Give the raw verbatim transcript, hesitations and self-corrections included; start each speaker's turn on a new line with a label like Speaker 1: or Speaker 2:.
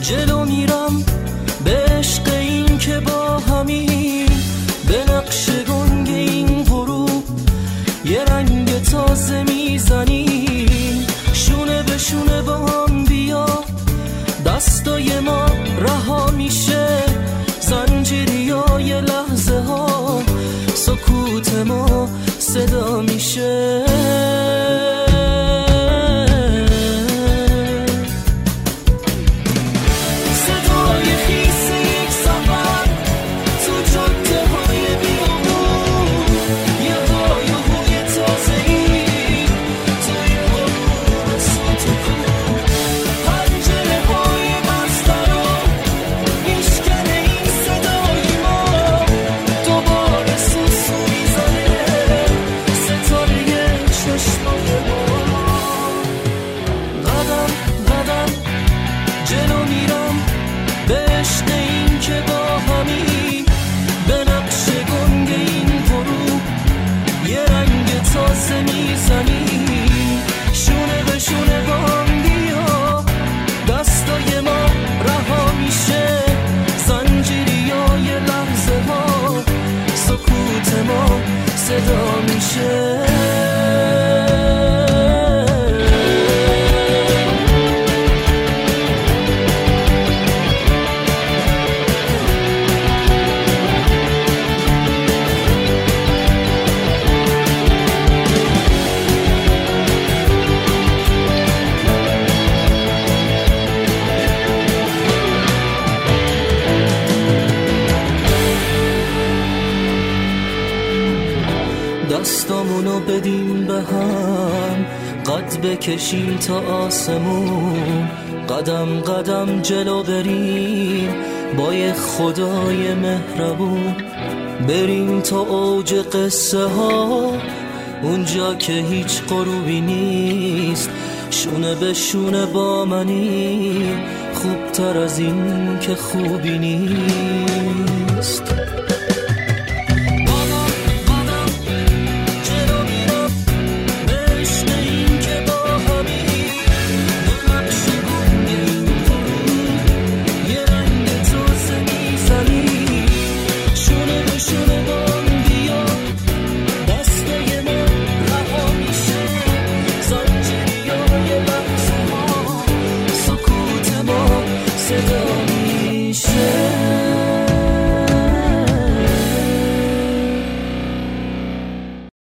Speaker 1: جلو میرم به عشق این که با همین، به نقش گنگ این غروب یه رنگ تازه میزنیم. شونه به شونه با هم بیا، دستای ما رها میشه، زنجیری ها یه لحظه ها سکوت ما صدا میشه. شونه به شونه با هم بیا، دستای ما رها میشه، زنجیری ها یه لحظه ها سکوت ما صدا میشه. دستامونو بدیم به هم، قد بکشیم تا آسمون، قدم قدم جلو بریم با یه خدای مهربون. بریم تا اوج قصه ها، اونجا که هیچ غروبی نیست، شونه به شونه با منی، خوبتر از این که خوبی نیست. صدا میشه